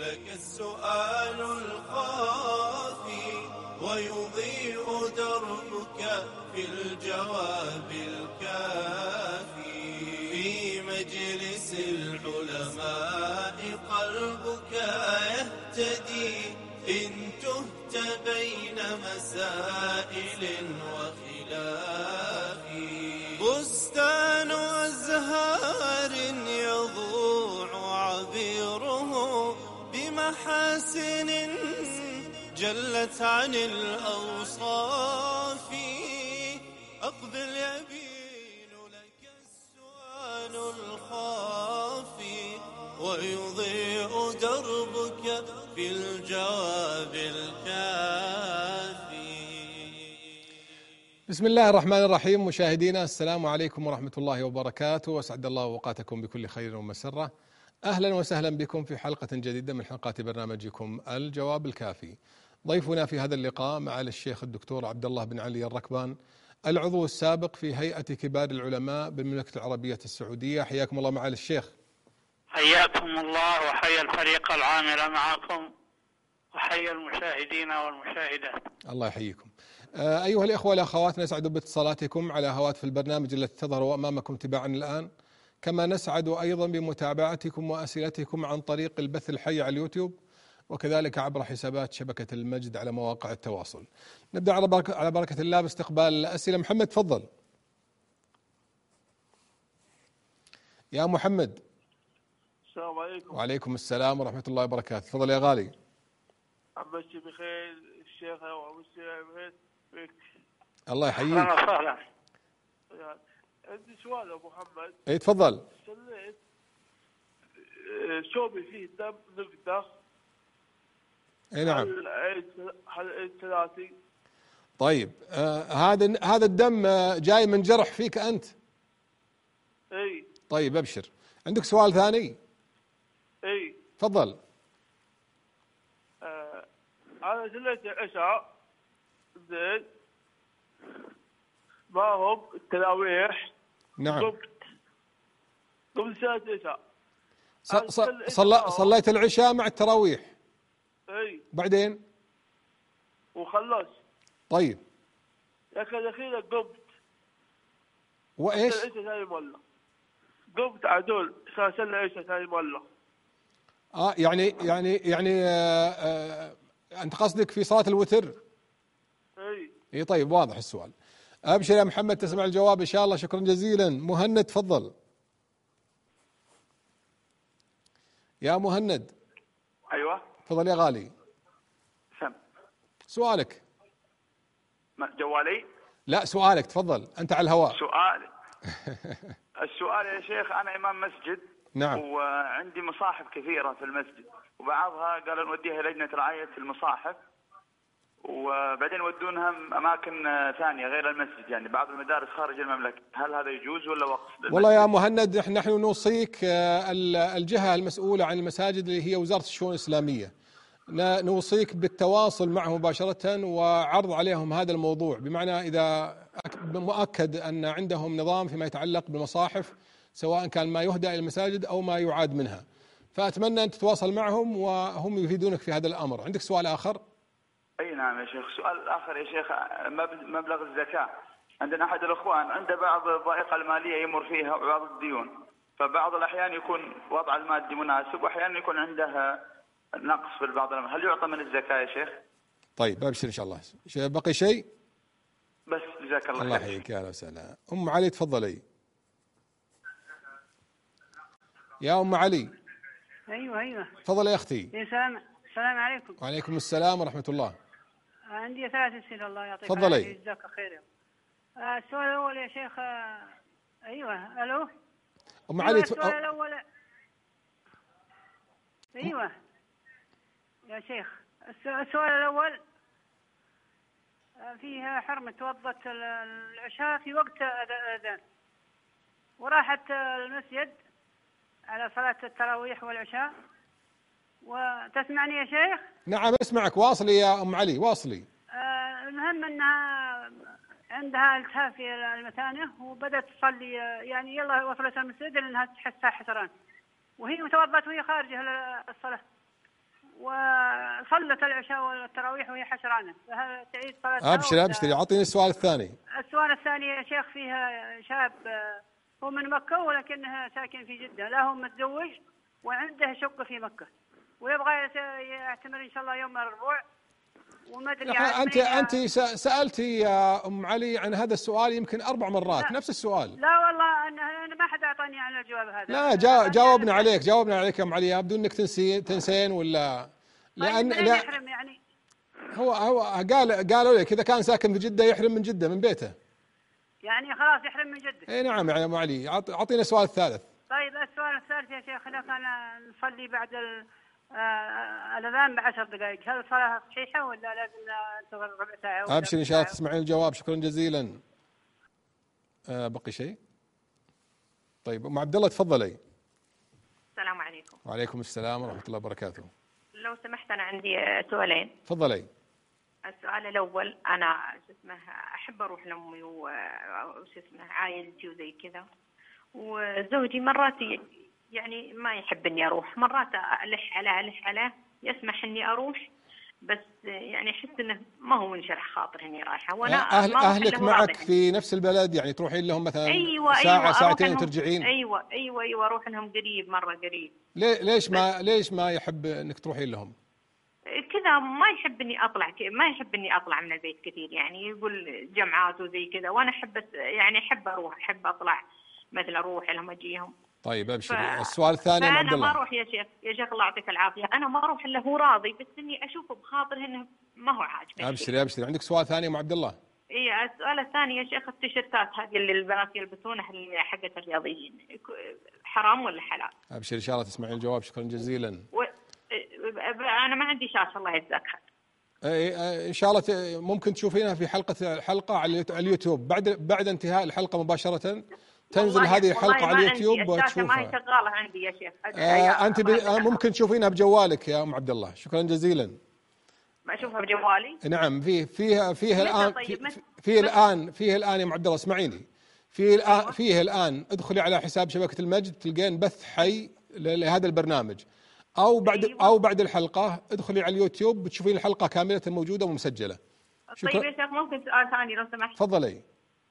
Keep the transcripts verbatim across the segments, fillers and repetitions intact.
لك السؤال الخافي ويضيء دربك في الجواب الكافي. في مجلس العلماء قلبك يهتدي إن تهت بين مسائل وخلاف. بستان أزهار يضوع عبيره بمحاسن جلت عن الأوصاف. أقبل يبين لك السؤال الخافي ويضيء دربك في الجواب الكافي. بسم الله الرحمن الرحيم. مشاهدينا السلام عليكم ورحمة الله وبركاته، واسعد الله اوقاتكم بكل خير ومسرة. اهلا وسهلا بكم في حلقة جديدة من حلقات برنامجكم الجواب الكافي. ضيفنا في هذا اللقاء معالي الشيخ الدكتور عبد الله بن علي الركبان، العضو السابق في هيئة كبار العلماء بالمملكة العربية السعودية. حياكم الله معالي الشيخ. حياكم الله وحيا الفريق العامل معكم وحيا المشاهدين والمشاهدات. الله يحييكم. أيها الإخوة والأخوات، نسعد باتصالاتكم على هواتف البرنامج التي تظهر أمامكم تباعا الآن، كما نسعد أيضا بمتابعتكم وأسئلتكم عن طريق البث الحي على اليوتيوب، وكذلك عبر حسابات شبكة المجد على مواقع التواصل. نبدأ على بركة, على بركة الله باستقبال الأسئلة. محمد تفضل. يا محمد. السلام عليكم. وعليكم السلام ورحمة الله وبركاته. تفضل يا غالي. عبشي بخير الشيخ وعبشي بخير بك. الله يحييك. أهلا وسهلا. عندي سؤال أبو محمد. اي تفضل. صليت ثوبي فيه دم نقدة. اي نعم. هل عيد هل عيد ثلاثي؟ طيب آه هذا هذا الدم آه جاي من جرح فيك أنت؟ اي. طيب أبشر. عندك سؤال ثاني؟ اي تفضل. آه أنا صليت العشاء زين، ما هم التراويح. نعم. قمت قمت صليت العشاء. صلى صل... صليت العشاء مع التراويح. اي. بعدين؟ وخلصت. طيب. لكن الأخيرة قمت. وإيش؟ العشاء ثاني مرة. قمت عدول صلي العشاء ثاني مرة. اه يعني يعني يعني آه آه أنت قصدك في صلاة الوتر؟ اي. اي طيب، واضح السؤال. أبشر يا محمد، تسمع الجواب إن شاء الله. شكرا جزيلا. مهند تفضل. يا مهند. أيوة تفضل يا غالي. سم. سؤالك. جوالي؟ لا سؤالك، تفضل أنت على الهواء. سؤال السؤال يا شيخ، أنا إمام مسجد. نعم. وعندي مصاحف كثيرة في المسجد، وبعضها قالوا نوديها لجنة رعاية المصاحف، وبعدين يودونها أماكن ثانية غير المسجد، يعني بعض المدارس خارج المملكة. هل هذا يجوز ولا وقف؟ والله يا مهند، نحن نوصيك الجهة المسؤولة عن المساجد اللي هي وزارة الشؤون الإسلامية، نوصيك بالتواصل معهم مباشرة وعرض عليهم هذا الموضوع، بمعنى إذا مؤكد أن عندهم نظام فيما يتعلق بالمصاحف، سواء كان ما يهدى إلى المساجد أو ما يعاد منها. فأتمنى أن تتواصل معهم وهم يفيدونك في هذا الأمر. عندك سؤال آخر؟ أي نعم يا شيخ. سؤال آخر يا شيخ، مبلغ الزكاة. عندنا أحد الأخوان عنده بعض الضائقة المالية يمر فيها وبعض الديون، فبعض الأحيان يكون وضع المادي مناسب وأحيانا يكون عنده نقص في البعض. هل يعطى من الزكاة يا شيخ؟ طيب أبشر إن شاء الله. بقي شيء؟ بس جزاك الله خير. الله يحييك. يا وسهلا. أم علي تفضلي. يا أم علي. أيوة أيوة تفضلي يا أختي. السلام السلام عليكم. وعليكم السلام ورحمة الله. عندي ثلاث أسئلة، الله يعطيك العافية. تفضلي. جزاك خير. السؤال الأول يا شيخ. أيوة ألو. أم علي. السؤال الأول. أيوة يا شيخ. السؤال الأول فيها حرمة توضت العشاء في وقت الأذان، وراحت المسجد على صلاة التراويح والعشاء. وتسمعني يا شيخ؟ نعم اسمعك. واصلي يا أم علي، واصلي. آه المهم أنها عندها التهاب في المثانة وبدأت تصلي، يعني يلا وصلت المسجد لأنها تحسها حسران، وهي متوضت وهي خارجة الصلاة. وصلت العشاء والتراويح وهي حشرانة، فهل تعيد صلاتها؟ ابشر ابشر اعطيني السؤال الثاني. السؤال الثاني يا شيخ، فيها شاب هو من مكة ولكنه ساكن في جدة، لا هو متزوج وعنده شقة في مكة ويبغى يعتمر إن شاء الله يوم الأربعاء وما أدري. أنت أنت سألتي يا أم علي عن هذا السؤال يمكن أربع مرات. لا نفس السؤال. لا والله أنا ما حد أعطاني عن الجواب هذا. لا جا جاوبنا عليك جاوبنا عليك يا أم علي بدون إنك تنسي تنسين ولا لأن لا يحرم يعني. هو هو قال قالوا لك إذا كان ساكن في جدة يحرم من جدة من بيته. يعني خلاص يحرم من جدة. إيه نعم يا أم علي. أعطينا السؤال الثالث. طيب السؤال الثالث يا شيخ، إذا كان نصلي بعد الأذان بعشر دقائق، هل الصلاة صحيحة ولا لازم ننتظر ربع ساعة؟ أبشر إن شاء الله تسمعين الجواب. شكرا جزيلا. آه بقي شيء؟ طيب أم عبد الله تفضلي. السلام عليكم. وعليكم السلام ورحمة الله وبركاته. لو سمحت أنا عندي سؤالين. تفضلي. السؤال الأول، أنا شو اسمه أحب أروح لأمي وش اسمه عائلتي وزي كذا، وزوجي مرات يعني ما يحب إني أروح، مرات ألح عليه ألح عليه يسمح إني أروح، بس يعني أحس إنه ما هو منشرح خاطر إني رايحة. وأنا أهل أهلك معك في نفس البلد يعني تروحين لهم مثلا أيوة ساعة أيوة ساعتين وترجعين؟ أيوة أيوة أيوة أروح لهم قريب مرة قريب. ليش ما ليش ما يحب إنك تروحين لهم؟ كذا ما يحب إني أطلع ما يحب إني أطلع من البيت كثير، يعني يقول جمعات وزي كذا، وأنا أحب يعني أحب أروح أحب أطلع مثل أروح لهم أجيهم. طيب ابشر. ف... السؤال الثاني يا عبد الله. انا ما اروح يا شيخ يا شيخ الله يعطيك العافيه، انا ما اروح الا هو راضي، بس اني اشوفه بخاطره انه ما هو عاجبني. ابشري ابشري. عندك سؤال ثاني يا ام عبد الله؟ اي السؤال الثاني يا شيخ، التيشيرتات هذه اللي البنات يلبسونها اللي حقت الرياضيين حرام ولا حلال؟ ابشر ان شاء الله تسمعين الجواب. شكرا جزيلا. و... انا ما عندي شاشه الله يجزاك خير. ان شاء الله ممكن تشوفينها في حلقه الحلقه على اليوتيوب بعد بعد انتهاء الحلقه مباشره تنزل هذه الحلقة على اليوتيوب وتشوفها. ما هي شغالة عندي يا شيخ. آه أنت ب... ممكن تشوفينها بجوالك يا أم عبد الله. شكرا جزيلا. ما أشوفها بجوالي؟ نعم فيه فيها فيه الآن طيب فيه, فيه الآن فيه الآن يا أم عبد الله اسمعيني. فيه الآن فيه الآن ادخلي على حساب شبكة المجد تلقين بث حي لهذا البرنامج، أو بعد أيوة. أو بعد الحلقة ادخلي على اليوتيوب بتشوفين الحلقة كاملة موجودة ومسجلة. طيب يا شيخ ممكن سؤال ثاني لو سمحت؟ تفضلي.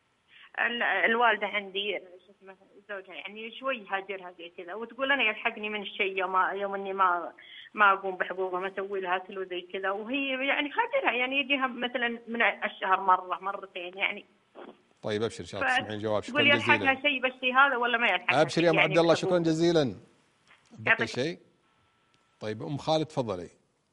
الوالدة عندي شو اسمه زوجها يعني شوي هاجرها زي كذا، وتقول أنا يلحقني من الشيء يوم يوم إني ما ما أقوم بحقوقها ما أسوي لها كل وزي كذا، وهي يعني هاجرها يعني يجيها مثلا من الشهر مرة مرتين يعني. طيب أبشر إن شاء الله تسمعين جواب. شكرا جزيلا. جزيلا. يلحقها شيء بالشيء هذا ولا ما يلحقها؟ أبشر يا أم يعني عبد الله. شكرا جزيلا. بقي شيء؟ طيب أم خالد تفضلي.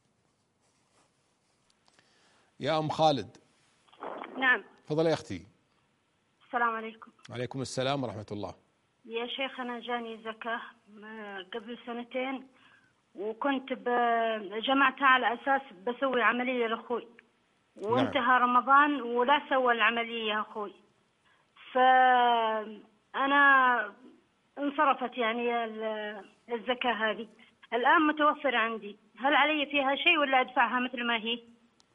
يا أم خالد. نعم. تفضلي يا أختي. السلام عليكم. وعليكم السلام ورحمة الله. يا شيخ أنا جاني زكاة قبل سنتين وكنت جمعتها على أساس بسوي عملية لأخوي، وانتهى نعم. رمضان ولا سوى العملية أخوي، فأنا انصرفت يعني الزكاة هذه الآن متوفرة عندي، هل علي فيها شيء ولا أدفعها مثل ما هي؟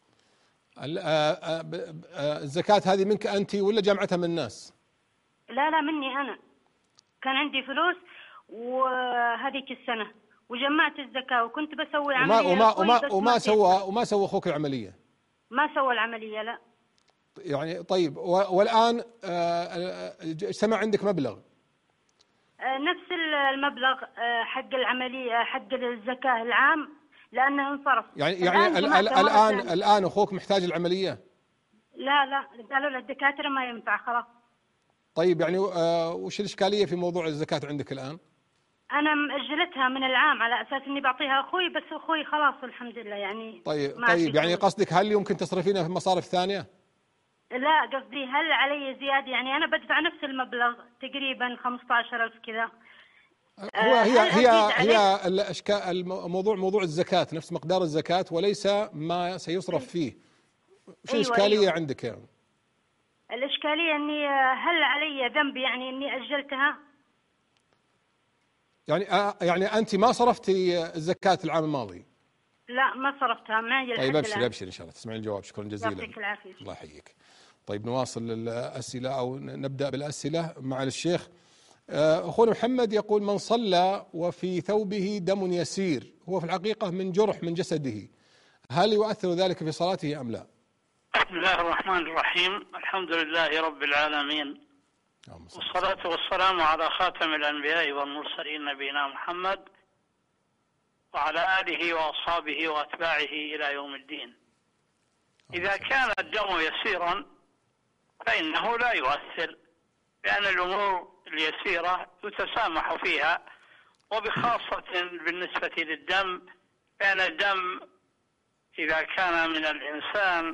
الزكاة هذه منك أنت ولا جمعتها من الناس؟ لا لا مني أنا، كان عندي فلوس وهذيك السنة وجمعت الزكاة وكنت بسوي عملية. وما وما وما, وما سوى وما سوى أخوك العملية؟ ما سوى العملية لا. يعني طيب والآن سمع عندك مبلغ؟ نفس المبلغ حق العملية حق الزكاة العام لأنه انصرف. يعني يعني الآن الآن, الآن أخوك محتاج العملية؟ لا لا قالوا للدكاترة ما ينفع خلاص. طيب يعني آه وش الإشكالية في موضوع الزكاة عندك الآن؟ أنا مأجلتها من العام على أساس إني بعطيها أخوي، بس أخوي خلاص الحمد لله يعني. طيب طيب يعني قصدك هل يمكن تصرفينها في مصارف ثانية؟ لا قصدي هل علي زيادة، يعني أنا بدفع نفس المبلغ تقريبا خمسة عشر ألف كذا. هو هي هي هي الاشكال الموضوع موضوع الزكاة نفس مقدار الزكاة وليس ما سيصرف فيه. شو الإشكالية أيوة أيوة. عندك يعني؟ الإشكالية إني هل علي ذنب يعني إني أجلتها؟ يعني يعني أنت ما صرفتي الزكاة العام الماضي؟ لا ما صرفتها معي. طيب أبشر أبشر إن شاء الله تسمعين الجواب. شكرا جزيلا. يعطيك العافية. الله يحييك. طيب نواصل الأسئلة أو نبدأ بالأسئلة مع الشيخ. أخونا محمد يقول: من صلى وفي ثوبه دم يسير هو في الحقيقة من جرح من جسده، هل يؤثر ذلك في صلاته أم لا؟ بسم الله الرحمن الرحيم، الحمد لله رب العالمين، والصلاة والسلام على خاتم الأنبياء والمرسلين نبينا محمد وعلى آله وأصحابه وأتباعه إلى يوم الدين. إذا كان الدم يسيرا فإنه لا يؤثر، لأن الأمور اليسيرة يتسامح فيها، وبخاصة بالنسبة للدم، لأن الدم إذا كان من الإنسان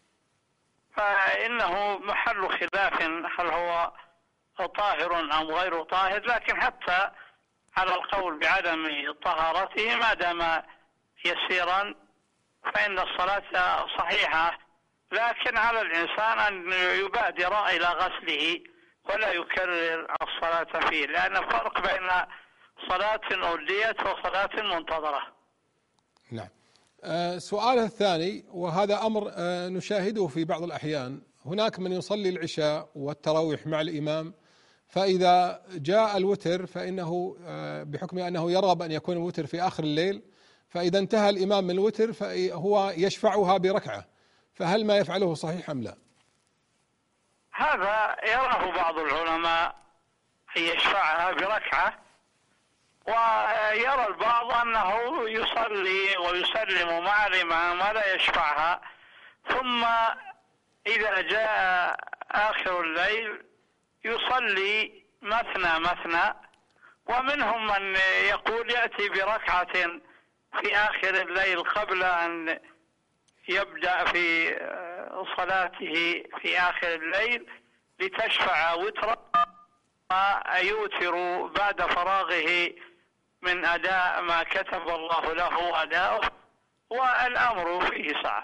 فإنه محل خلاف هل هو طاهر أم غير طاهر، لكن حتى على القول بعدم طهارته ما دام يسيرا فإن الصلاة صحيحة، لكن على الإنسان أن يبادر إلى غسله ولا يكرر الصلاة فيه، لأن فرق بين صلاة أوليت وصلاة منتظرة. نعم. أه سؤاله الثاني، وهذا أمر أه نشاهده في بعض الأحيان، هناك من يصلي العشاء والتراويح مع الإمام، فإذا جاء الوتر فإنه أه بحكم أنه يرغب أن يكون الوتر في آخر الليل، فإذا انتهى الإمام من الوتر فهو يشفعها بركعة، فهل ما يفعله صحيح أم لا؟ هذا يراه بعض العلماء أن يشفعها بركعة، ويرى البعض أنه يصلي ويسلم مع الإمام ولا يشفعها، ثم إذا جاء آخر الليل يصلي مثنى مثنى، ومنهم من يقول يأتي بركعة في آخر الليل قبل أن يبدأ في صلاته في آخر الليل لتشفع وترا، ويوتر بعد فراغه من أداء ما كتب الله له أداؤه، والأمر فيه سعة.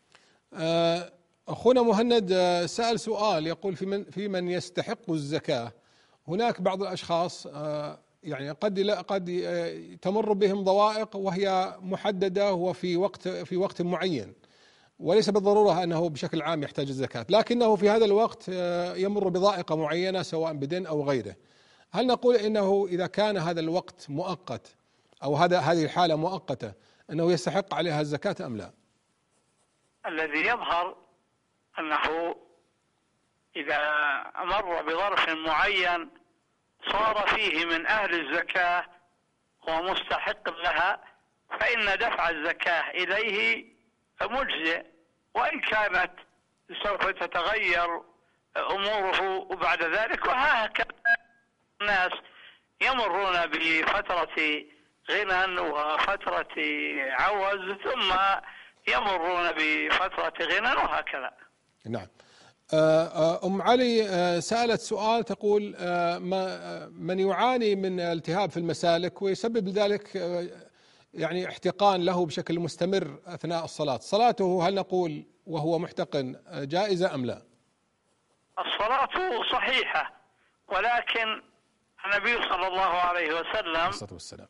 أخونا مهند سأل سؤال، يقول في من, في من يستحق الزكاة، هناك بعض الأشخاص يعني قد لا قد تمر بهم ضوائق وهي محددة وفي وقت في وقت معين، وليس بالضرورة أنه بشكل عام يحتاج الزكاة، لكنه في هذا الوقت يمر بضائقة معينة سواء بدين أو غيره. هل نقول إنه إذا كان هذا الوقت مؤقت أو هذا هذه الحالة مؤقتة أنه يستحق عليها الزكاة أم لا؟ الذي يظهر أنه إذا مر بظرف معين صار فيه من أهل الزكاة ومستحق لها، فإن دفع الزكاة إليه مجزئ، وإن كانت سوف تتغير أموره بعد ذلك. وهكذا الناس يمرون بفترة غنى وفترة عوز، ثم يمرون بفترة غنى، وهكذا. نعم. أم علي سألت سؤال، تقول: من يعاني من التهاب في المسالك ويسبب ذلك يعني احتقان له بشكل مستمر أثناء الصلاة، صلاته هل نقول وهو محتقن جائزة أم لا؟ الصلاة صحيحة، ولكن النبي صلى الله عليه وسلم والسلام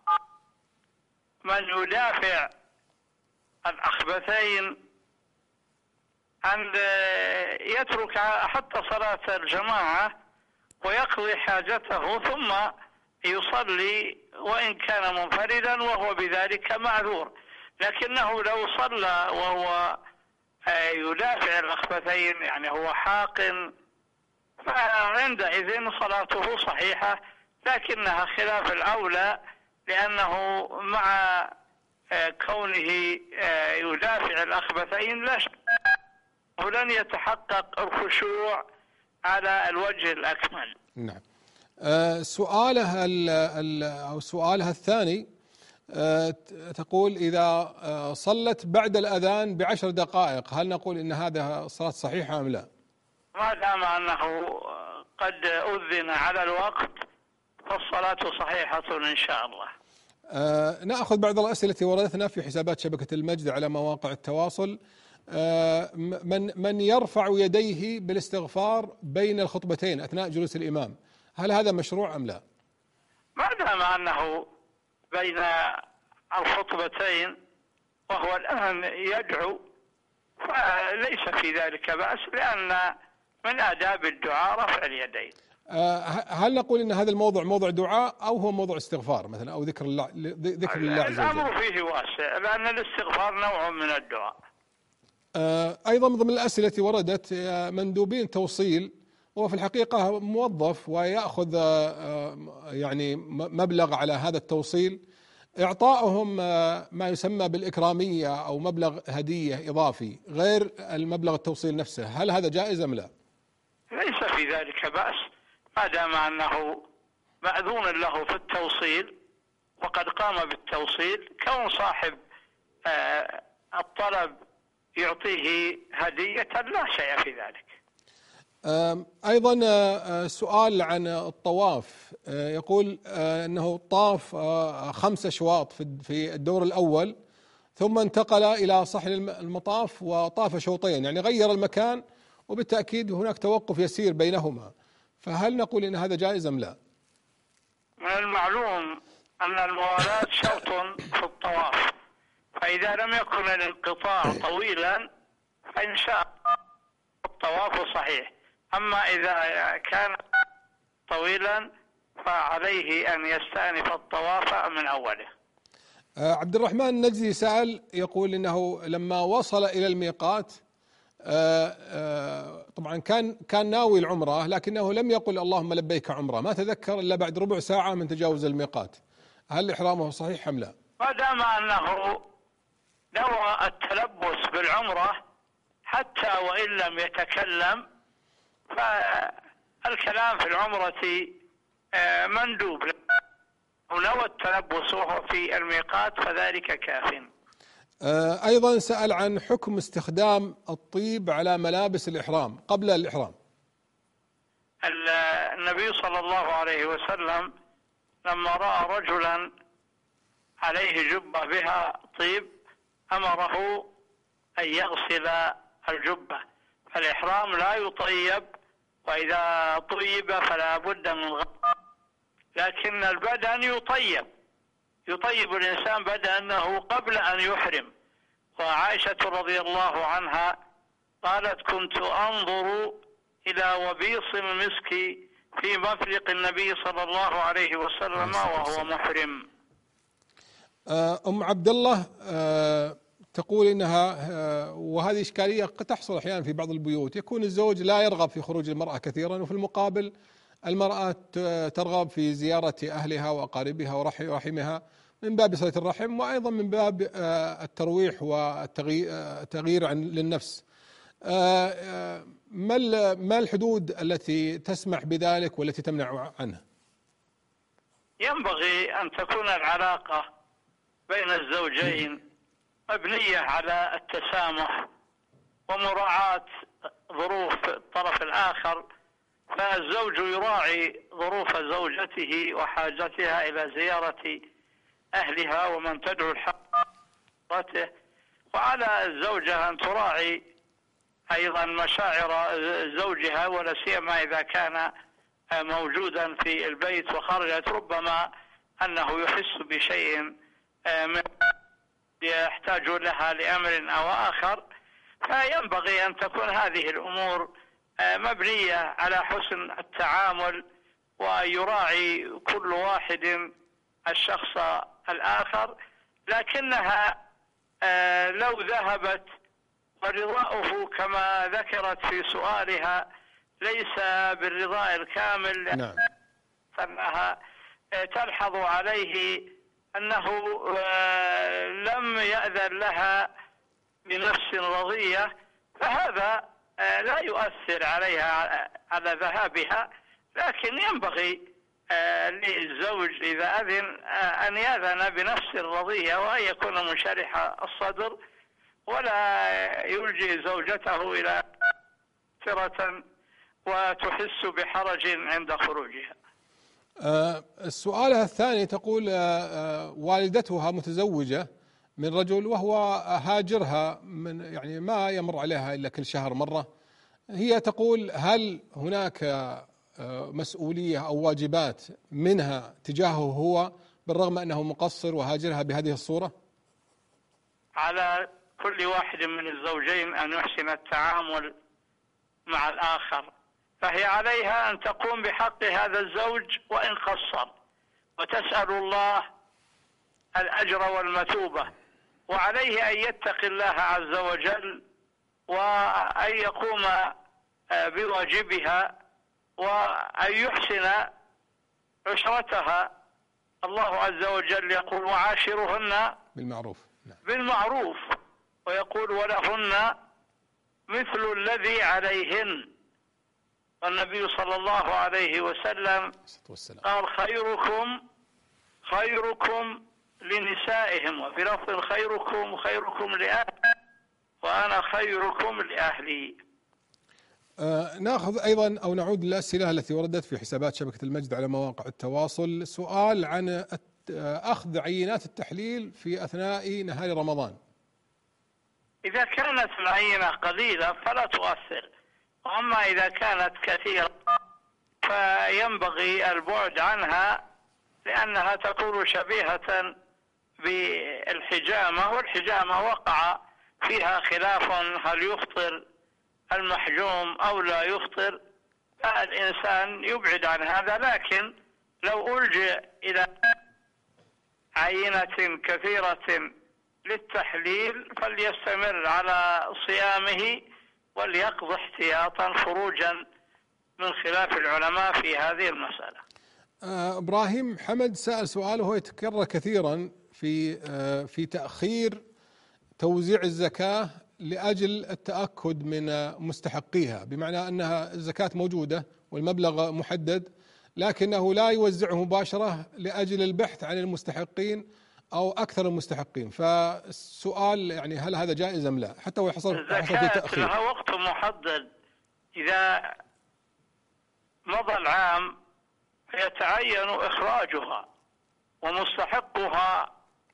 من يدافع الأخبثين أن يترك حتى صلاة الجماعة ويقضي حاجته ثم يصلي وإن كان منفردا وهو بذلك معذور، لكنه لو صلى وهو يدافع الأخبثين يعني هو حاقن، فعندئذ صلاته صحيحة، لكنها خلاف الأولى، لأنه مع كونه يدافع الأخبثين لا شك لن يتحقق الخشوع على الوجه الأكمل. نعم. أه سؤالها أو سؤالها الثاني، أه تقول: إذا صلت بعد الأذان بعشر دقائق هل نقول إن هذا صلاة صحيحة أم لا؟ ما دام أنه قد أذن على الوقت فالصلاة صحيحة إن شاء الله. أه نأخذ بعض الأسئلة التي وردتنا في حسابات شبكة المجد على مواقع التواصل. أه من من يرفع يديه بالاستغفار بين الخطبتين أثناء جلوس الإمام، هل هذا مشروع أم لا؟ ما دام أنه بين الخطبتين وهو الآن يدعو فليس في ذلك بأس، لأن من آداب الدعاء رفع اليدين. هل نقول ان هذا الموضوع موضوع دعاء او هو موضوع استغفار مثلا او ذكر الله ذكر الله عز وجل؟ الامر فيه واسع لان الاستغفار نوع من الدعاء. ايضا من ضمن الاسئله التي وردت مندوبين توصيل، هو في الحقيقه موظف وياخذ يعني مبلغ على هذا التوصيل، اعطائهم ما يسمى بالاكراميه او مبلغ هديه اضافي غير المبلغ التوصيل نفسه، هل هذا جائز ام لا؟ ليس في ذلك بأس ما دام أنه مأذون له في التوصيل وقد قام بالتوصيل. كون صاحب الطلب يعطيه هدية لا شيء في ذلك. أيضا سؤال عن الطواف، يقول أنه طاف خمس أشواط في الدور الأول ثم انتقل إلى صحن المطاف وطاف شوطين، يعني غير المكان وبالتأكيد هناك توقف يسير بينهما، فهل نقول إن هذا جائز أم لا؟ من المعلوم أن الموالاة شوط في الطواف، فإذا لم يكن الانقطاع طويلا فإن شاء الطواف صحيح، أما إذا كان طويلا فعليه أن يستأنف الطواف من أوله. عبد الرحمن النجزي سأل يقول إنه لما وصل إلى الميقات آآ آآ طبعا كان كان ناوي العمرة لكنه لم يقل اللهم لبيك عمرة، ما تذكر إلا بعد ربع ساعة من تجاوز الميقات، هل إحرامه صحيح أم لا؟ ما دام أنه نوى التلبس بالعمرة حتى وإن لم يتكلم فالكلام في العمرة مندوب، ونوى التلبس وهو في الميقات فذلك كاف. أيضا سأل عن حكم استخدام الطيب على ملابس الإحرام قبل الإحرام. النبي صلى الله عليه وسلم لما رأى رجلا عليه جبة بها طيب أمره أن يغسل الجبة، فالإحرام لا يطيب، وإذا طيب فلا بد من غسل، لكن البدن يطيب يطيب الإنسان بدنه قبل أن يحرم. وعائشة رضي الله عنها قالت كنت أنظر إلى وبيص المسك في مفرق النبي صلى الله عليه وسلم وهو محرم. أم عبد الله تقول إنها، وهذه إشكالية قد تحصل أحيانا في بعض البيوت، يكون الزوج لا يرغب في خروج المرأة كثيرا وفي المقابل المرأة ترغب في زيارة أهلها وأقاربها ورحمها من باب صلة الرحم وأيضا من باب الترويح والتغيير للنفس. ما الحدود التي تسمح بذلك والتي تمنع عنه؟ ينبغي أن تكون العلاقة بين الزوجين مبنية على التسامح ومراعاة ظروف الطرف الآخر، فالزوج يراعي ظروف زوجته وحاجتها إلى زيارة أهلها ومن تدعو لحضرته، وعلى الزوجة أن تراعي أيضا مشاعر زوجها ولا سيما إذا كان موجودا في البيت وخرجت، ربما أنه يحس بشيء من يحتاج لها لأمر أو آخر، فينبغي أن تكون هذه الأمور مبنية على حسن التعامل ويراعي كل واحد الشخص الآخر، لكنها لو ذهبت ورضاؤه كما ذكرت في سؤالها ليس بالرضاء الكامل، نعم. فإنها تلحظ عليه أنه لم يأذن لها بنفس رضية، فهذا لا يؤثر عليها على ذهابها، لكن ينبغي للزوج إذا أذن أن يأذن بنفس الرضية وأن يكون منشرح الصدر ولا يلجي زوجته إلى فترة وتحس بحرج عند خروجها. السؤال الثاني تقول والدتها متزوجة من رجل وهو هاجرها من يعني ما يمر عليها إلا كل شهر مرة، هي تقول هل هناك مسؤولية أو واجبات منها تجاهه هو بالرغم أنه مقصر وهاجرها بهذه الصورة؟ على كل واحد من الزوجين أن يحسن التعامل مع الآخر، فهي عليها أن تقوم بحق هذا الزوج وإن قصر، وتسأل الله الأجر والمثوبة، وعليه أن يتقي الله عز وجل وأن يقوم بواجبها وأن يحسن عشرتها. الله عز وجل يقول وعاشرهن بالمعروف. نعم. بالمعروف، ويقول ولهن مثل الذي عليهن. والنبي صلى الله عليه وسلم قال خيركم خيركم لنسائهم، وفي لفظ خيركم خيركم لأهلي وأنا خيركم لأهلي. آه ناخذ أيضا أو نعود للأسئلة التي وردت في حسابات شبكة المجد على مواقع التواصل. سؤال عن أخذ عينات التحليل في أثناء نهار رمضان. إذا كانت العينة قليلة فلا تؤثر، وأما إذا كانت كثيرة فينبغي البعد عنها، لأنها تكون شبيهة بالحجامة، والحجامة وقع فيها خلاف هل يفطر المحجوم أو لا يفطر، فالإنسان يبعد عن هذا. لكن لو ألجأ إلى عينة كثيرة للتحليل فليستمر على صيامه وليقضي احتياطا خروجا من خلاف العلماء في هذه المسألة. آه إبراهيم حمد سأل سؤال وهو يتكرر كثيرا في آه في تأخير توزيع الزكاة لأجل التأكد من مستحقيها، بمعنى أنها الزكاة موجودة والمبلغ محدد لكنه لا يوزعه مباشرة لأجل البحث عن المستحقين أو أكثر المستحقين. فالسؤال يعني هل هذا جائز أم لا، حتى ويحصل حصل في تأخير؟ لها وقت محدد، إذا مضى العام فيتعين إخراجها، ومستحقها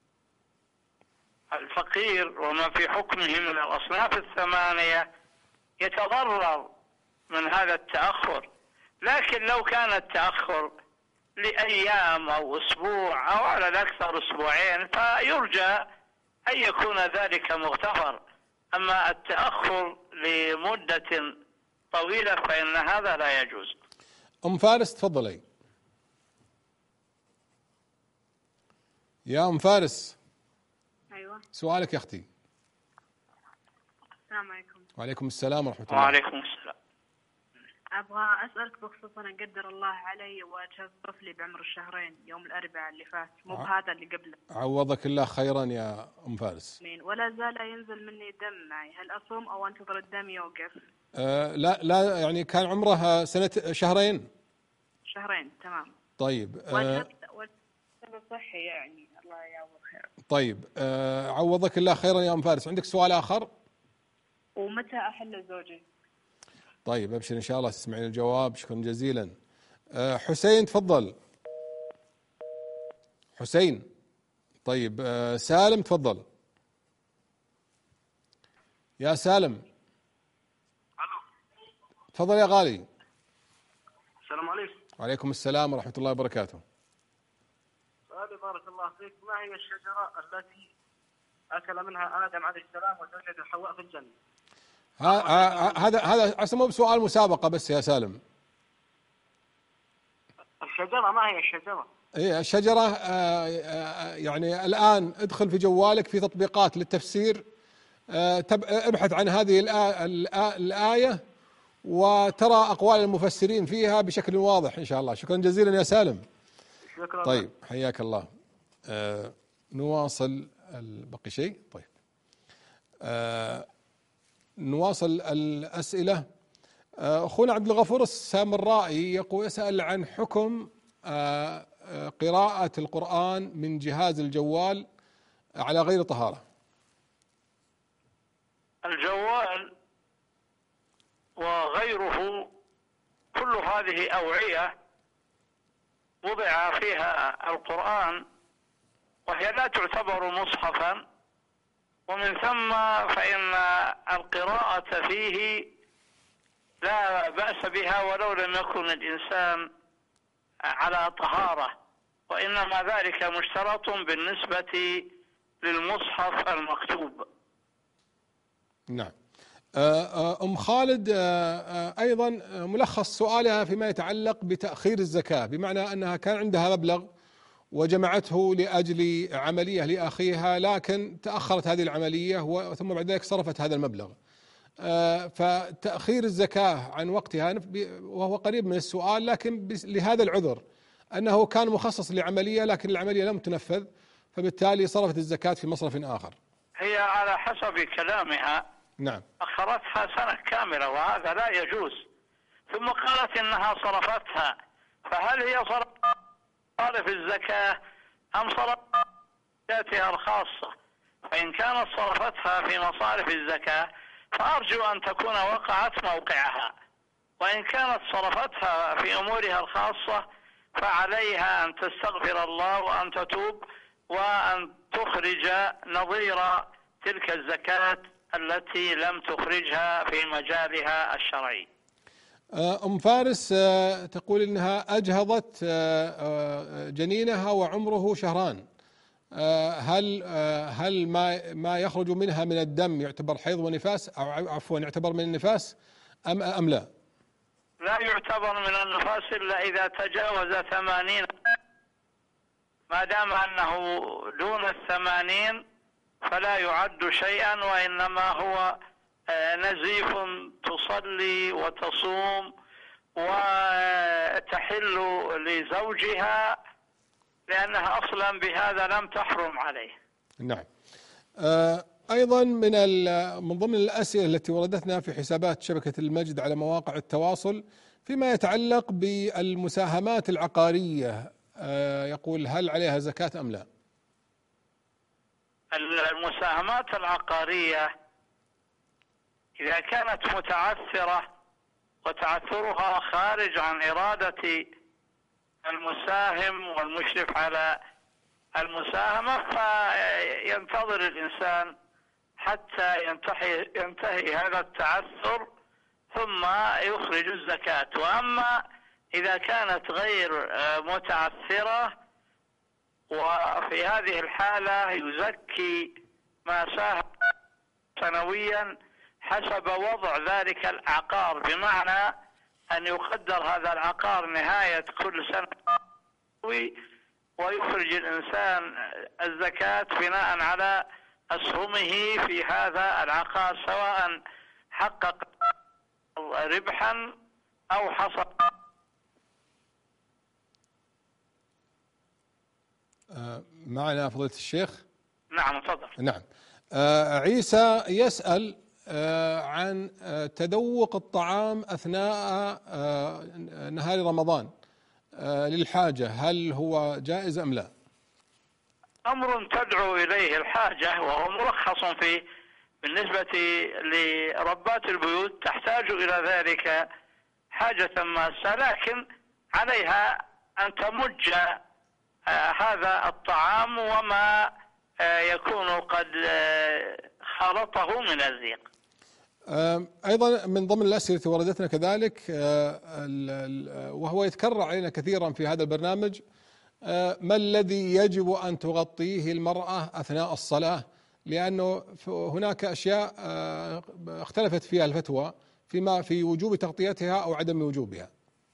الفقير وما في حكمه من الأصناف الثمانية يتضرر من هذا التأخر. لكن لو كان التأخر لأيام أو أسبوع أو على الأكثر أسبوعين فيرجى أن يكون ذلك مغتفر. أما التأخر لمدة طويلة فإن هذا لا يجوز. أم فارس تفضلي. يا أم فارس. أيوة. سؤالك يا أختي. السلام عليكم. وعليكم السلام ورحمة الله. وعليكم السلام. أبغى أسألك بخصوص أنا قدر الله علي وجاب طفلي بعمر الشهرين يوم الأربعاء اللي فات، مو بهذا اللي قبله. عوضك الله خيرا يا أم فارس. ولا زال ينزل مني دم معي، هل أصوم أو أنتظر الدم يوقف؟ أه لا لا يعني كان عمرها سنة شهرين. شهرين تمام. طيب. أه سبب صحي يعني، الله يعوض خير. طيب أه عوضك الله خيرا يا أم فارس. عندك سؤال آخر؟ ومتى أحل زوجي؟ طيب أبشر إن شاء الله تسمعين الجواب. شكرا جزيلا. أه حسين تفضل. حسين. طيب أه سالم تفضل. يا سالم. تفضل يا غالي. السلام عليكم. وعليكم السلام ورحمة الله وبركاته. سؤالي بارك الله فيك، ما هي الشجرة التي أكل منها آدم عليه السلام وزوجته حواء في الجنة؟ هذا هذا اسمه بسؤال مسابقة بس يا سالم. الشجرة ما هي الشجرة؟ ايه الشجرة آه آه يعني الآن ادخل في جوالك في تطبيقات للتفسير، آه ابحث عن هذه الآية وترى أقوال المفسرين فيها بشكل واضح إن شاء الله. شكرا جزيلا يا سالم. شكرا. طيب حياك الله. آه نواصل. بقي شيء؟ طيب آه نواصل الأسئلة. أخونا عبد الغفور السامرائي يقول يسأل عن حكم قراءة القرآن من جهاز الجوال على غير طهارة. الجوال وغيره كل هذه أوعية وضع فيها القرآن وهي لا تعتبر مصحفا، ومن ثم فإن القراءة فيه لا بأس بها ولو لم يكن الإنسان على طهارة، وإنما ذلك مشترط بالنسبة للمصحف المكتوب. نعم. أم خالد أيضا ملخص سؤالها فيما يتعلق بتأخير الزكاة، بمعنى أنها كان عندها مبلغ وجمعته لأجل عملية لأخيها، لكن تأخرت هذه العملية ثم بعد ذلك صرفت هذا المبلغ. فتأخير الزكاة عن وقتها وهو قريب من السؤال، لكن لهذا العذر أنه كان مخصص لعملية لكن العملية لم تنفذ، فبالتالي صرفت الزكاة في مصرف آخر. هي على حسب كلامها نعم أخرتها سنة كاملة وهذا لا يجوز، ثم قالت إنها صرفتها، فهل هي صرفت الزكاة أم صرفتها الخاصة؟ فإن كانت صرفتها في مصارف الزكاة فأرجو أن تكون وقعت موقعها، وإن كانت صرفتها في أمورها الخاصة فعليها أن تستغفر الله وأن تتوب وأن تخرج نظير تلك الزكاة التي لم تخرجها في مجالها الشرعي. أم فارس تقول إنها أجهضت جنينها وعمره شهران، هل هل ما ما يخرج منها من الدم يعتبر حيض ونفاس، أو عفوا يعتبر من النفاس أم أم لا؟ لا يعتبر من النفاس إلا إذا تجاوز ثمانين، ما دام أنه دون الثمانين فلا يعد شيئا، وإنما هو نزيف تصلي وتصوم وتحل لزوجها لأنها أصلا بهذا لم تحرم عليه. نعم. أيضا من من ضمن الأسئلة التي وردتنا في حسابات شبكة المجد على مواقع التواصل فيما يتعلق بالمساهمات العقارية، يقول هل عليها زكاة أم لا؟ المساهمات العقارية إذا كانت متعثرة وتعثرها خارج عن إرادة المساهم والمشرف على المساهمة فينتظر الإنسان حتى ينتهي ينتهي هذا التعثر ثم يخرج الزكاة. وأما إذا كانت غير متعثرة وفي هذه الحالة يزكي ما ساهم سنويا حسب وضع ذلك العقار، بمعنى أن يقدر هذا العقار نهاية كل سنة ويخرج الإنسان الزكاة بناء على أسهمه في هذا العقار، سواء حقق ربحا أو حصل. معنا فضيلة الشيخ. نعم تفضل. نعم. عيسى يسأل عن تذوق الطعام أثناء نهار رمضان للحاجة، هل هو جائز أم لا؟ أمر تدعو إليه الحاجة وهو مرخص فيه بالنسبة لربات البيوت، تحتاج إلى ذلك حاجة ماسة، لكن عليها أن تمج هذا الطعام وما يكون قد خالطه من الزيق. أيضا من ضمن الأسئلة التي وردتنا كذلك وهو يتكرر علينا كثيرا في هذا البرنامج، ما الذي يجب أن تغطيه المرأة أثناء الصلاة؟ لأنه هناك أشياء اختلفت فيها الفتوى فيما في وجوب تغطيتها أو عدم وجوبها.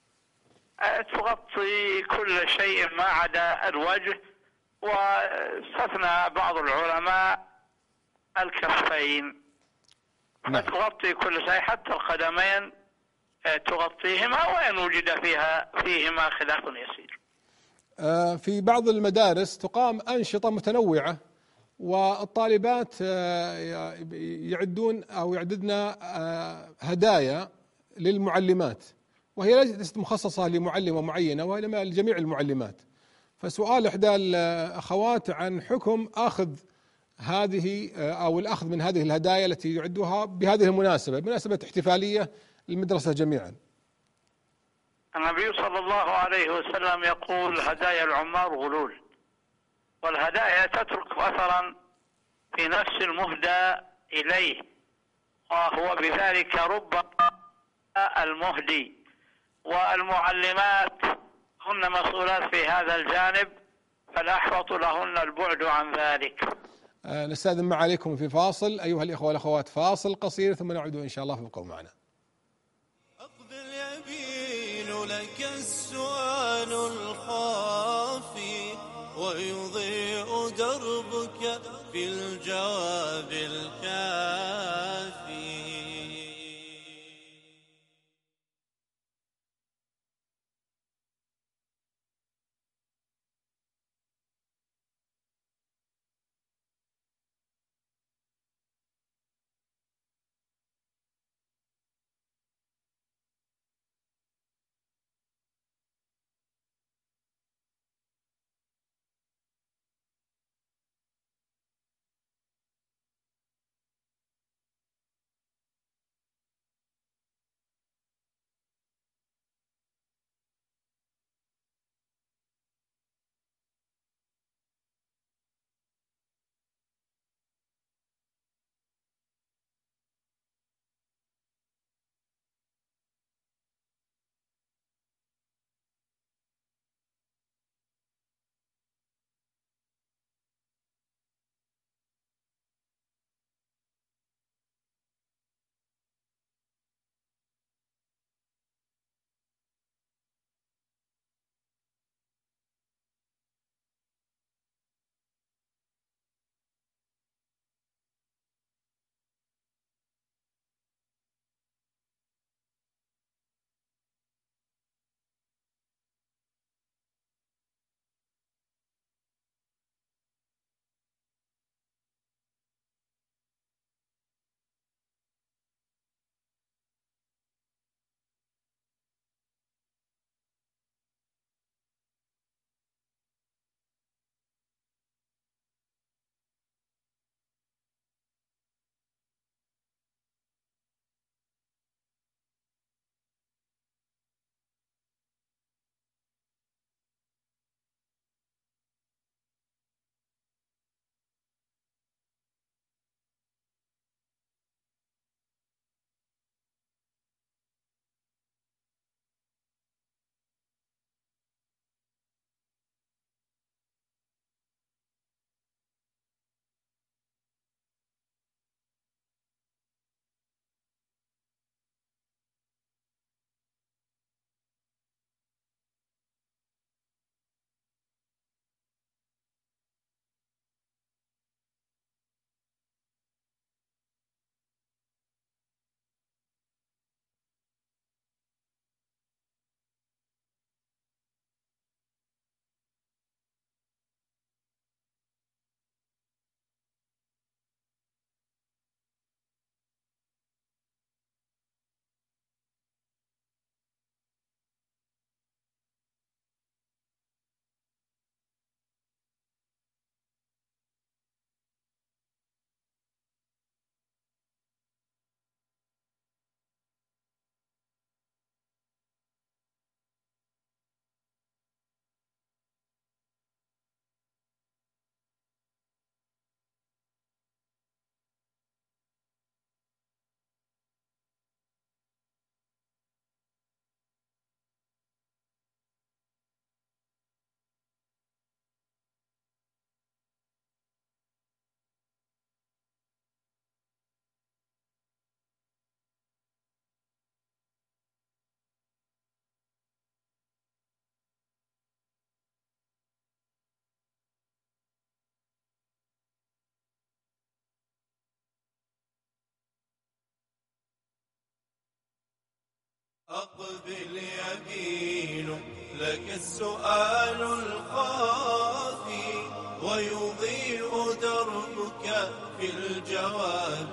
تغطي كل شيء ما عدا الوجه، واستثنى بعض العلماء الكفين. نعم. تغطي كل شيء حتى القدمين تغطيهما وإن وجد فيها فيهما خلاف يسير. في بعض المدارس تقام أنشطة متنوعة والطالبات يعدون أو يعددن هدايا للمعلمات، وهي ليست مخصصة لمعلمة معينة وإنما لجميع المعلمات. فسؤال إحدى الأخوات عن حكم أخذ هذه أو الأخذ من هذه الهدايا التي يعدوها بهذه المناسبة، مناسبة احتفالية للمدرسة جميعا. النبي صلى الله عليه وسلم يقول هدايا العمار غلول، والهدايا تترك أثرا في نفس المهدى إليه، وهو بذلك رب المهدي، والمعلمات هن مسؤولات في هذا الجانب، فالأحوط لهن البعد عن ذلك. نستأذن ما عليكم في فاصل أيها الإخوة والأخوات، فاصل قصير ثم نعود إن شاء الله، فابقوا معنا. أقبل يبين لك السؤال الخافي ويضيء دربك في الجواب الكافي. أقبل يبين لك السؤال الخافي ويضيء دربك في الجواب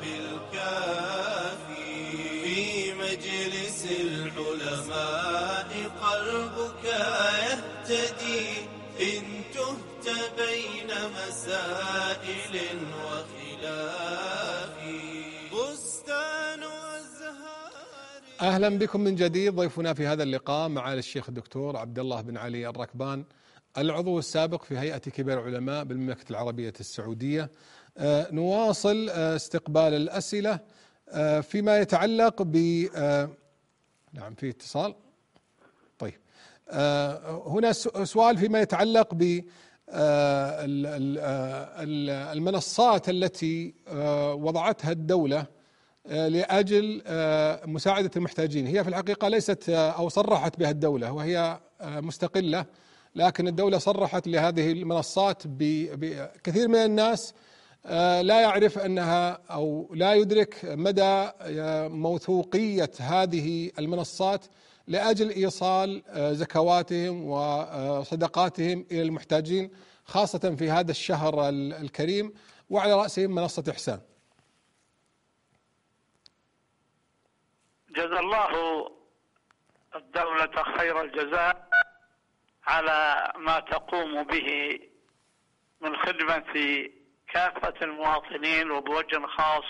الكافي. في مجلس العلماء قلبك يهتدي إن تهت بين مسائل وخلاف. بستان أهلا بكم من جديد. ضيفنا في هذا اللقاء معالي الشيخ الدكتور عبد الله بن علي الركبان، العضو السابق في هيئة كبار العلماء بالمملكة العربية السعودية. آه نواصل آه استقبال الأسئلة آه فيما يتعلق ب آه نعم في اتصال. طيب آه هنا سؤال فيما يتعلق ب المنصات التي وضعتها الدولة لأجل مساعدة المحتاجين. هي في الحقيقة ليست أو صرحت بها الدولة وهي مستقلة، لكن الدولة صرحت لهذه المنصات. بكثير من الناس لا يعرف أنها أو لا يدرك مدى موثوقية هذه المنصات لأجل إيصال زكواتهم وصدقاتهم إلى المحتاجين، خاصة في هذا الشهر الكريم، وعلى رأسهم منصة إحسان. جزا الله الدولة خير الجزاء على ما تقوم به من خدمة كافة المواطنين وبوجه خاص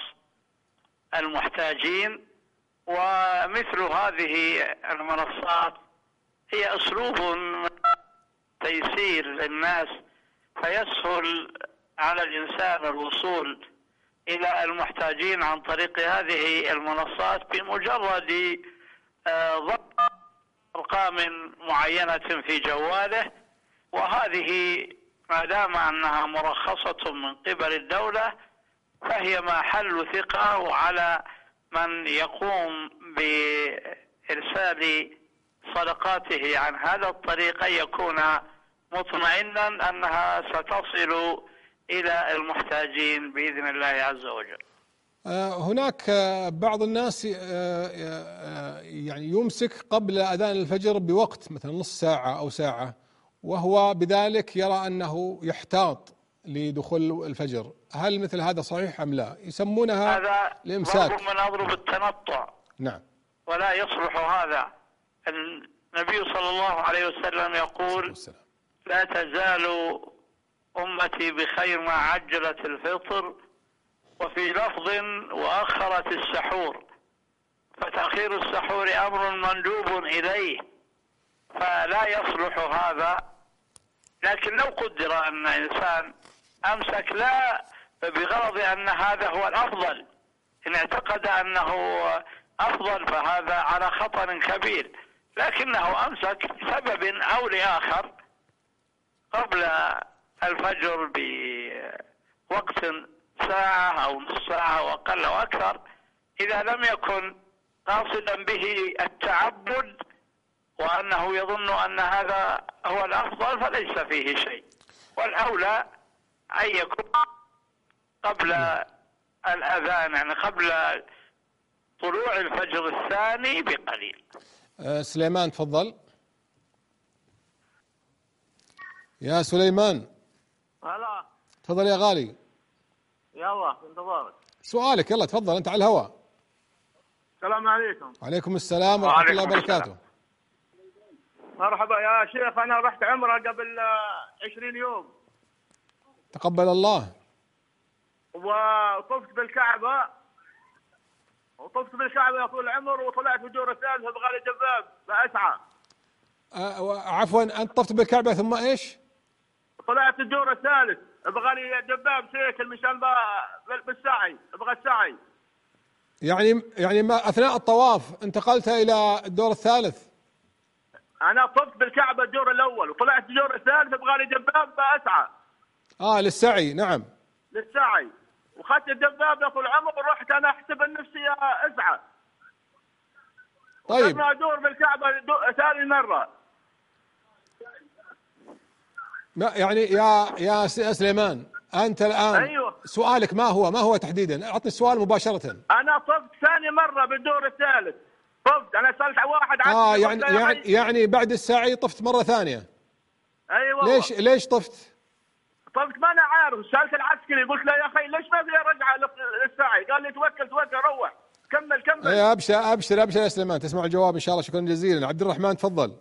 المحتاجين. ومثل هذه المنصات هي أسلوب من تيسير للناس، فيسهل على الإنسان الوصول إلى المحتاجين عن طريق هذه المنصات بمجرد ضغط أرقام معينة في جواله. وهذه ما دام أنها مرخصة من قبل الدولة فهي محل ثقة، وعلى من يقوم بإرسال صدقاته عن هذا الطريق يكون مطمئنا أنها ستصل إلى المحتاجين بإذن الله عز وجل. هناك بعض الناس يعني يمسك قبل أذان الفجر بوقت، مثلا نص ساعة أو ساعة، وهو بذلك يرى أنه يحتاط لدخول الفجر. هل مثل هذا صحيح أم لا؟ يسمونها هذا الإمساك. ضرب من أضرب التنطع. نعم. ولا يصلح هذا. النبي صلى الله عليه وسلم يقول: لا تزال أمتي بخير ما عجلت الفطر، وفي لفظ وأخرت السحور، فتأخير السحور أمر مندوب إليه، فلا يصلح هذا. لكن لو قدر أن إنسان أمسك لا بغرض أن هذا هو الأفضل، إن اعتقد أنه أفضل فهذا على خطر كبير، لكنه أمسك لسبب أو لآخر قبل الفجر بوقت ساعة أو نصف ساعة وأقل أو أكثر، إذا لم يكن قاصدا به التعبد وأنه يظن أن هذا هو الأفضل فليس فيه شيء. والأولى أن يكون قبل الأذان، يعني قبل طلوع الفجر الثاني بقليل. أه سليمان تفضل. يا سليمان. هلا. تفضل يا غالي. يلا انتظارك. سؤالك يلا تفضل، أنت على الهواء. السلام عليكم. وعليكم السلام ورحمة الله وبركاته. مرحبا يا شيخ، أنا رحت عمرة قبل عشرين يوم. تقبل الله. وطفت بالكعبة وطفت بالكعبة يا طول العمر، وطلعت في الدور الثالث بغالي دباب بأسعى. أه عفوا، أنت طفت بالكعبة ثم إيش؟ طلعت الدور الثالث بغالي دباب سيكل مشان بالسعي، ابغى السعي. يعني يعني ما أثناء الطواف انتقلت إلى الدور الثالث؟ أنا طفت بالكعبة الدور الأول وطلعت الدور الثالث بغالي دباب بأسعى. آه للسعي. نعم للسعي، وخدت الدباب يا طول العمر ورحت أنا أحسب نفسي أسعى. طيب. أنا أدور بالكعبة ثاني مرة. ما يعني يا يا سليمان أنت الآن أيوه. سؤالك ما هو ما هو تحديدا؟ أعطني السؤال مباشرة. أنا طفت ثاني مرة بالدور الثالث. طفت أنا سألت واحد عن آه يعني يعني يعني بعد السعي طفت مرة ثانية. أيوه. ليش ليش طفت؟ طفت ما أنا عارف. سألت العسكري قلت له يا أخي ليش ما في رجعة للسعي؟ قال لي توكل توكل روح كمل كمل. يا أبشر أبشر أبشر يا سليمان، تسمع الجواب إن شاء الله. شكرا جزيلا. عبد الرحمن تفضل.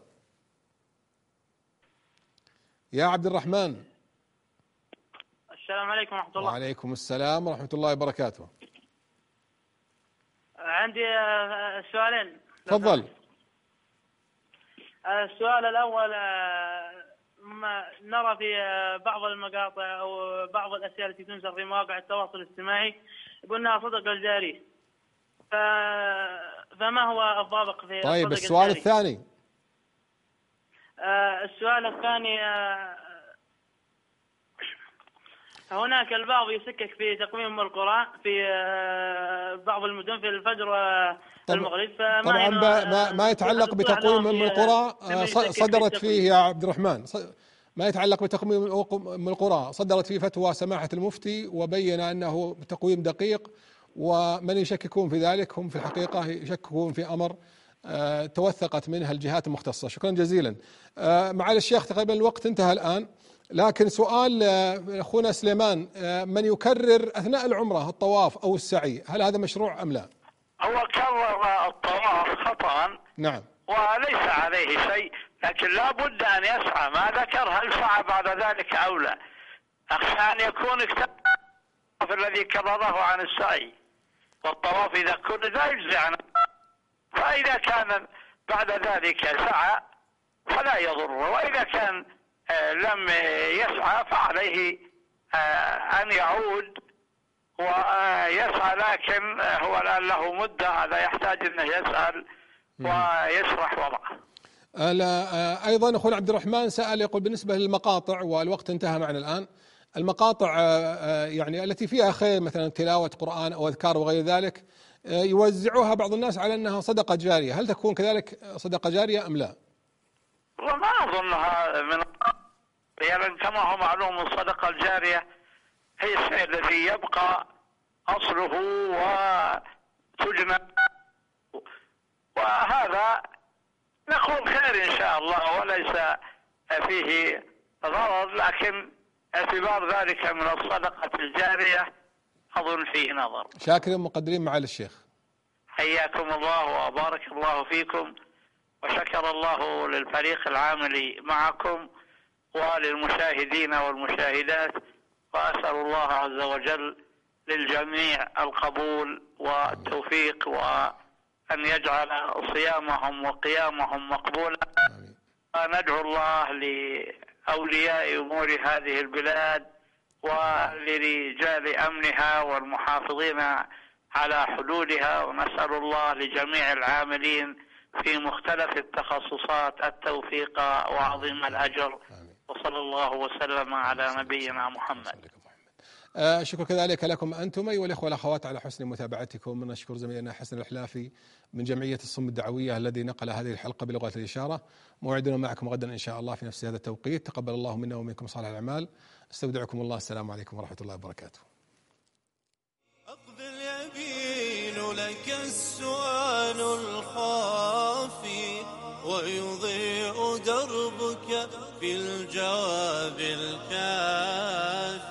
يا عبد الرحمن. السلام عليكم ورحمة الله. وعليكم السلام ورحمة الله وبركاته. عندي سؤالين. تفضل. السؤال الأول، ما نرى في بعض المقاطع أو بعض الأشياء التي تنشر في مواقع التواصل الاجتماعي قلنا صدق الجاري، فما هو الضابط في طيب السؤال الجاري؟ الثاني. السؤال الثاني، هناك البعض يشكك في تقويم القرى في بعض المدن في الفجر والمغرب. طبعا ما ما يتعلق بتقويم ام القرى صدرت فيه يا عبد الرحمن، ما يتعلق بتقويم ام القرى صدرت فيه فتوى سماحة المفتي وبين انه تقويم دقيق، ومن يشككون في ذلك هم في الحقيقة يشككون في امر توثقت منها الجهات المختصة. شكرا جزيلا. معالي الشيخ تقريبا الوقت انتهى الآن، لكن سؤال أخونا سليمان، من يكرر أثناء العمرة الطواف أو السعي هل هذا مشروع أم لا؟ هو كرر الطواف خطأ نعم وليس عليه شيء، لكن لا بد أن يسعى. ما ذكر هل سعى بعد ذلك أو لا، أخشى أن يكون اكتفى الذي كرره عن السعي، والطواف إذا كن لا يجزي عنه، فإذا كان بعد ذلك سعى فلا يضر، وإذا كان لم يسعى فعليه أن يعود ويسعى، لكن هو الآن له مدة، هذا يحتاج أنه يسأل ويشرح وضعه. أيضا أخونا عبد الرحمن سأل يقول بالنسبة للمقاطع، والوقت انتهى معنا الآن، المقاطع يعني التي فيها خير مثلا تلاوة قرآن أو أذكار وغير ذلك يوزعوها بعض الناس على أنها صدقة جارية، هل تكون كذلك صدقة جارية أم لا؟ وما أظنها من يعني كما هو معلوم الصدقة الجارية هي الشيء الذي يبقى أصله وتجمع، وهذا نقول خير إن شاء الله وليس فيه ضرر، لكن اعتبار ذلك من الصدقة الجارية أظن فيه نظر. شاكرين مقدرين معالي الشيخ. حياكم الله وبارك الله فيكم، وشكر الله للفريق العامل معكم وللمشاهدين والمشاهدات، وأسأل الله عز وجل للجميع القبول والتوفيق، وأن يجعل صيامهم وقيامهم مقبولا. وندعو الله لأولياء أمور هذه البلاد ولرجال أمنها والمحافظين على حدودها، ونسأل الله لجميع العاملين في مختلف التخصصات التوفيق وعظيم الأجر، وصلى الله وسلم على نبينا محمد. آه شكرا كذلك لكم أنتم أيها الأخوة والأخوات على حسن متابعتكم. نشكر زميلنا حسن الحلافي من جمعية الصم الدعوية الذي نقل هذه الحلقة بلغة الإشارة. موعدنا معكم غدا إن شاء الله في نفس هذا التوقيت. تقبل الله منا ومنكم صالح الأعمال. استودعكم الله. السلام عليكم ورحمة الله وبركاته. أقبل يبين لك السؤال الخافي ويضيء دربك في الجواب الكافي.